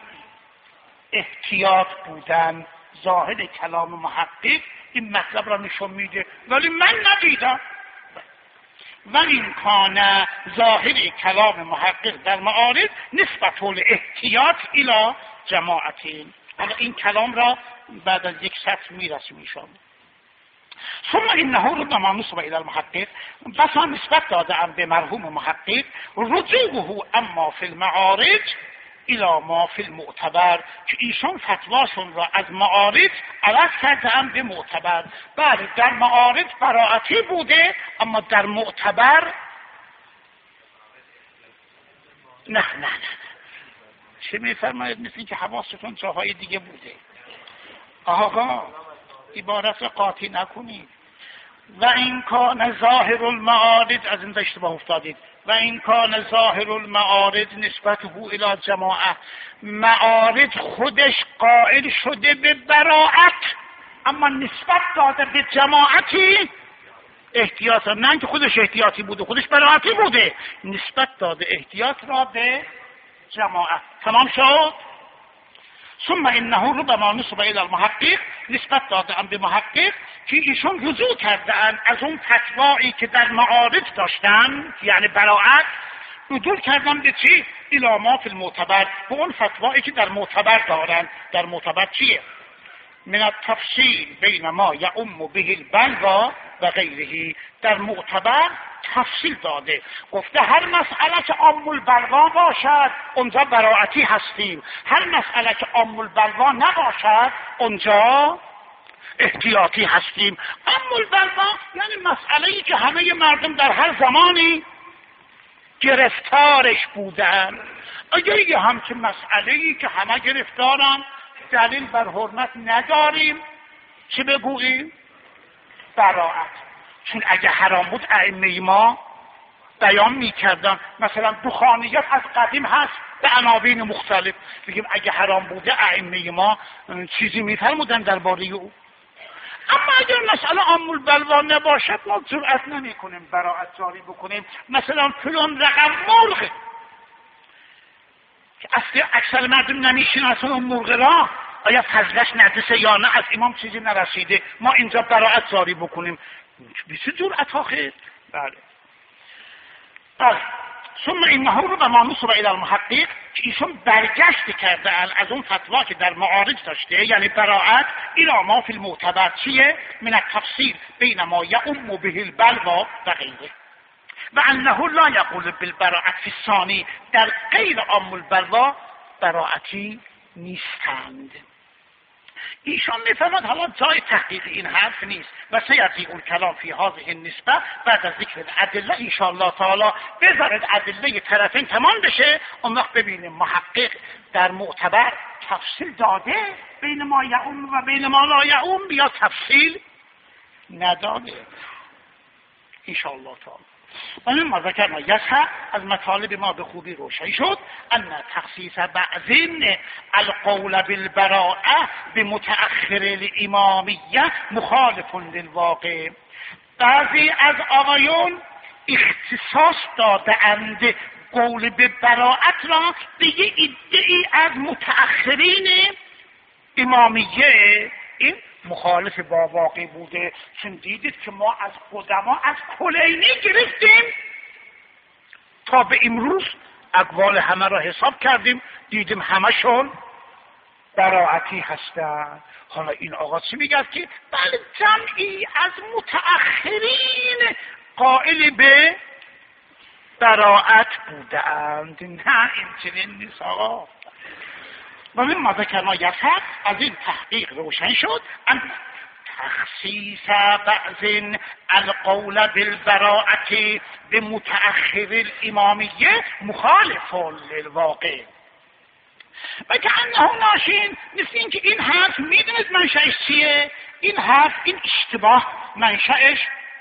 احتیاط بودن. ظاهر کلام محقق این مطلب را نشون میده، ولی من ندیدم. و این کان ظاهر کلام محقق در معارض نسبت الاحتیاط الی جماعتین. حالا این کلام را بعد از یک سطر میرسیم ایشان. ثم انه ربما نسب الى المحقق، بس هم نسبت داده ام به مرحوم محقق، رجوعه اما فی المعارض الى ما فی المعتبر، که ایشان فتواشون را از معارض عوض کرده ام به معتبر. بله در معارض براعتی بوده اما در معتبر نه نه نه چه میفرماید؟ مثل این که حواستون جاهای دیگه بوده. آقا عبارت قاطی نکنید. و این کان ظاهر المعارض، از این اشتباه افتادید. و این کان ظاهر المعارض نسبته الی جماعه، معارض خودش قائل شده به براعت اما نسبت داده به جماعتی احتیاط، نه که خودش احتیاطی بوده، خودش براعتی بوده، نسبت داده احتیاط را به جماعت. تمام شد؟ ثم انه ربما نسب الى المحقق، نسبت داده ام به محقق که ایشون رجوع کردن از اون فتوایی که در معارض داشتن، یعنی براعت، رجوع کردن به چی؟ الی ما فی المعتبر، به اون فتوایی که در معتبر دارن. در معتبر چیه؟ من التفصیل بین ما یعم به البلوا و غیره. در معتبر تفصیل داده، گفته هر مسئله که عام البلوا باشد اونجا براعتی هستیم، هر مسئله که عام البلوا نباشد اونجا احتیاطی هستیم. عام البلوا یعنی مسئله‌ای که همه مردم در هر زمانی گرفتارش بودن. اگر یه همچین مسئله‌ای که همه گرفتارن دلیل بر حرمت نداریم، چی بگوییم؟ براعت. چون اگه حرام بود ائمه ما بیان میکردن. مثلا دخانیات از قدیم هست به عناوین مختلف، بگیم اگه حرام بوده ائمه ما چیزی میفرمودن درباره او. اما اگر مسئله عام البلوا نباشد ما جرأت نمیکنیم براعت جاری بکنیم. مثلا فلان رقم مرغ که اصلا اکثر مردم نمیشناسن اون مرغ را، آیا فضلش نجسه یا نه، از امام چیزی نرسیده، ما اینجا براءت جاری بکنیم. بیست جرأت آخه. بله بله. ثم انه رو به ما نصب الى المحقق، که ایشون برگشت کرده از اون فتوا که در معارض داشته، یعنی براءت الى ما فی المعتبر چیه؟ من التفسیر بین ما یعم به البلوا و غیره، و انه لا یقول بالبراءت فی الثانی، در غیر عام البلوا براءتی نیستند. ایشان میفرماد حالا جای تحقیق این حرف نیست و سیأتی اون کلام فی هذه النسبه بعد از ذکر ادله ان شاء الله تعالی. بذارید ادله طرفین تمام بشه، اون وقت ببینیم محقق در معتبر تفصیل داده بین ما یعوم و بین ما لا یعوم، یا تفصیل نداده ان شاء الله تعالی. و مما ذکرنا یسحق، از مطالب ما به خوبی روشن شد ان تخصیص بعضین القول بالبراءه بمتأخر الامامیه مخالف للواقع. بعضی از آقایون اختصاص داده اند قول به براءت را به یه ادعی از متأخرین امامیه. این مخالف با واقع بوده، چون دیدید که ما از قدما از کلینی گرفتیم تا به امروز اقوال همه را حساب کردیم، دیدیم همشون براءتی هستند. حالا این آقا چی میگه؟ که بله جمعی از متأخرین قائل به براءت بودند. نه این چنین نیست آقا. و مما ذکرنا یسحق، از این تحقیق روشن شد ان تخصیص بعض القول بالبراءة بمتأخر الامامیه مخالف للواقع. و که انه ناشین، مثل این که این حرف میدونید منشأش چیه؟ این حرف این اشتباه منشأش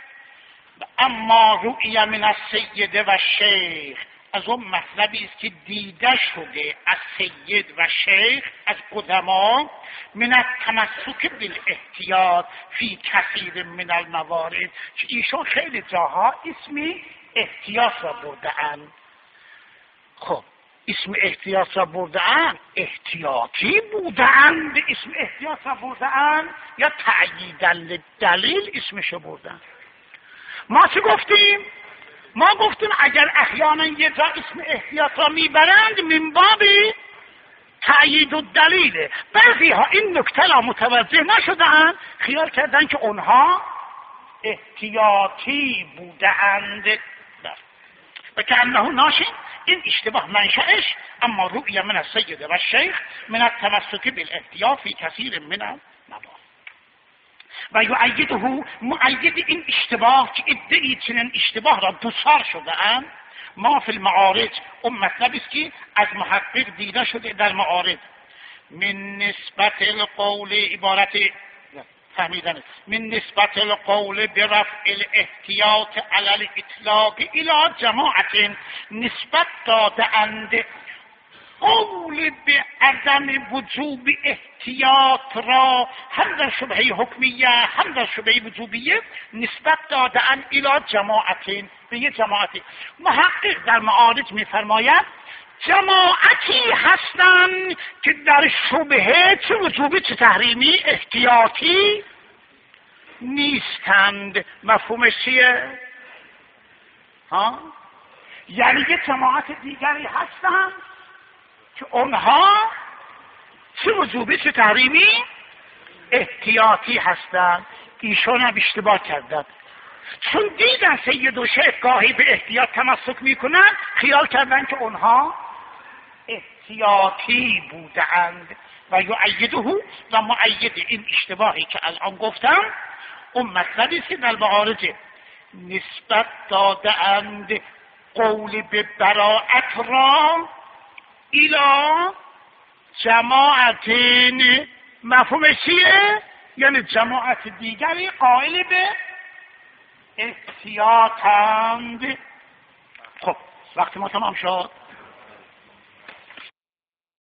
اما رؤیه من السید و شیخ، از اون مطلبی است که دیده شده از سید و شیخ، از قدما، من التمسک بالاحتیاط فی کثیر من الموارد، که ایشون خیلی جاها اسمی احتیاط را برده‌اند. خب اسم احتیاط را برده‌اند، احتیاطی بودند اسم احتیاط را برده‌اند یا تأییداً للدلیل اسمش را بردند؟ ما چی گفتیم؟ ما گفتیم اگر احیانا یه جا اسم احتیاط را میبرند من باب تأیید و دلیله. بعضی ها این نکته را متوجه نشدند، خیال کردن که اونها احتیاطی بودند. و که انه ناشین، این اشتباه منشأش اما رؤیه من السید و الشیخ من التمسک بالاحتیاط فی کثیر من الموارد. و یؤیده، مؤید این اشتباه که ادعی چنین اشتباه را دوچار شده اند، ما فی المعارض، اون مطلب است که از محقق دیده شده در معارض، من نسبت القول، عبارت فهمیدن، من نسبت القول برفع الاحتیاط علی الاطلاق الى جماعت، نسبت داده اند قول به عدم وجوب احتیاط را هم در شبهه حکمیه هم در شبهه وجوبیه نسبت دادن الی جماعتین، به یه جماعتی. محقق در معارض میفرماید جماعتی هستند که در شبهه چه وجوبی چه تحریمی احتیاطی نیستند. مفهومش چیه؟ ها؟ یعنی یه جماعت دیگری هستند که اونها چه وجوبی چه تحریمی احتیاطی هستند. ایشون هم اشتباه کردند، چون دیدن سید و شیخ گاهی به احتیاط تمسک میکنن، خیال کردن که اونها احتیاطی بودند. و یؤیده، و مؤید این اشتباهی که الان گفتم اون مطلبی که در معارض نسبت داده اند قول به براءت را ایلا جماعتین. مفهومش چیه؟ یعنی جماعت دیگری قائل به احتیاطند. خب وقتی ما تمام شد